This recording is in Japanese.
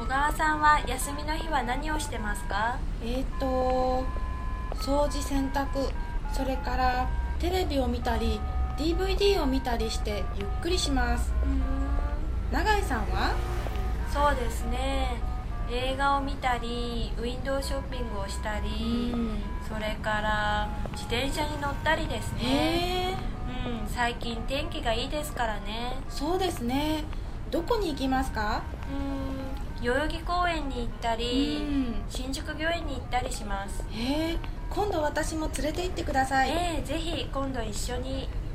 川さんは休みの日は何をしてますか？ 掃除洗濯、それからテレビを見たり DVD を見たりしてゆっくりします。永井さんは？ そうですね、映画を見たりウィンドウショッピングをしたり、それから自転車に乗ったりですね。最近天気がいいですからね。 そうですね。どこに行きますか？ 代々木公園に行ったり、新宿御苑に行ったりします。 今度私も連れて行ってください。 ぜひ今度一緒に。